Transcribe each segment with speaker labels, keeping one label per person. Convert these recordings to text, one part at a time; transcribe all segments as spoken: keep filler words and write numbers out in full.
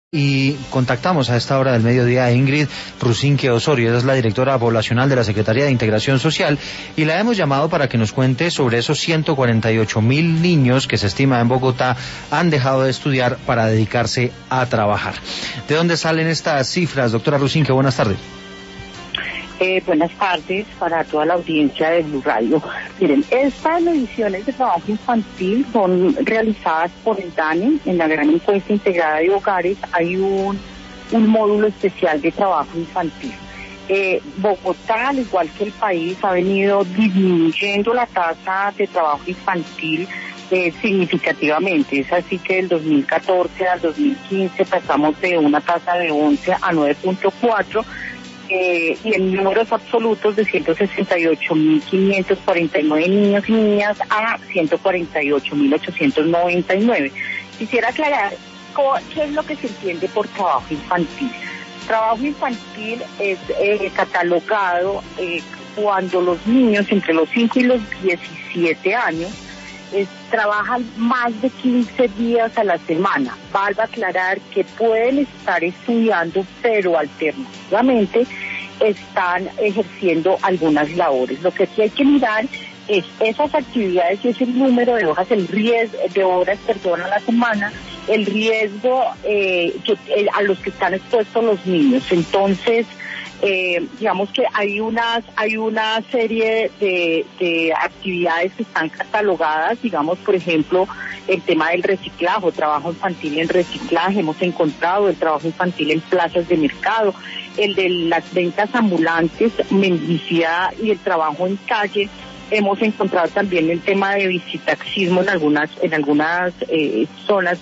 Speaker 1: Y contactamos a esta hora del mediodía a Ingrid Rusinque Osorio, ella es la directora poblacional de la Secretaría de Integración Social, y la hemos llamado para que nos cuente sobre esos ciento cuarenta y ocho mil niños que se estima en Bogotá han dejado de estudiar para dedicarse a trabajar. ¿De dónde salen estas cifras, doctora Rusinque? Buenas tardes.
Speaker 2: Eh, buenas tardes para toda la audiencia de Blue Radio. Miren, estas mediciones de trabajo infantil son realizadas por el DANE en la gran encuesta integrada de hogares. Hay un, un módulo especial de trabajo infantil. Eh, Bogotá, al igual que el país, ha venido disminuyendo la tasa de trabajo infantil eh, significativamente. Es así que del dos mil catorce al dos mil quince pasamos de una tasa de once a nueve punto cuatro. Eh, y en números absolutos de ciento sesenta y ocho mil quinientos cuarenta y nueve niños y niñas a ciento cuarenta y ocho mil ochocientos noventa y nueve. Quisiera aclarar qué es lo que se entiende por trabajo infantil. Trabajo infantil es eh, catalogado eh, cuando los niños entre los cinco y los diecisiete años Es, trabajan más de quince días a la semana. Valga aclarar que pueden estar estudiando, pero alternativamente están ejerciendo algunas labores. Lo que sí hay que mirar es esas actividades y es el número de horas, el riesgo de horas, perdón, a la semana, el riesgo eh, que, eh, a los que están expuestos los niños. Entonces, Eh, digamos que hay unas hay una serie de, de actividades que están catalogadas, digamos, por ejemplo, el tema del reciclaje, trabajo infantil en reciclaje, hemos encontrado el trabajo infantil en plazas de mercado, el de las ventas ambulantes, mendicidad y el trabajo en calle. Hemos encontrado también el tema de visitaxismo en algunas en algunas eh, zonas.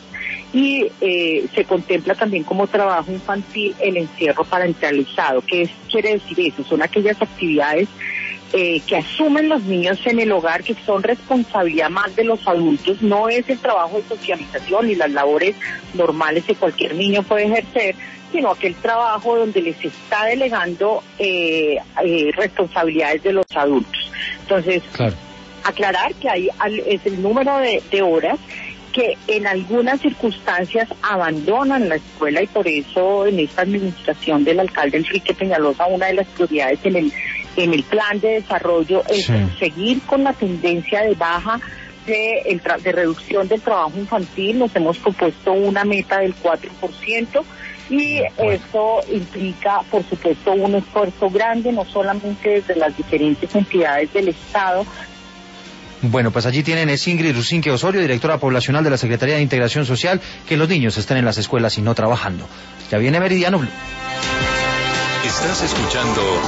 Speaker 2: Y eh, se contempla también como trabajo infantil el encierro parentalizado. ¿Qué es, quiere decir eso? Son aquellas actividades eh, que asumen los niños en el hogar, que son responsabilidad más de los adultos. No es el trabajo de socialización y las labores normales que cualquier niño puede ejercer, sino aquel trabajo donde les está delegando eh, eh, responsabilidades de los adultos. Entonces, claro, aclarar que hay es el número de, de horas que en algunas circunstancias abandonan la escuela, y por eso en esta administración del alcalde Enrique Peñalosa una de las prioridades en el en el plan de desarrollo es sí. seguir con la tendencia de baja de, el tra- de reducción del trabajo infantil. Nos hemos propuesto una meta del cuatro por ciento y bueno, eso implica, por supuesto, un esfuerzo grande, no solamente desde las diferentes entidades del Estado.
Speaker 1: Bueno, pues allí tienen, es Ingrid Rusinque Osorio, directora poblacional de la Secretaría de Integración Social, que los niños estén en las escuelas y no trabajando. Ya viene Meridiano Blue.
Speaker 3: Estás escuchando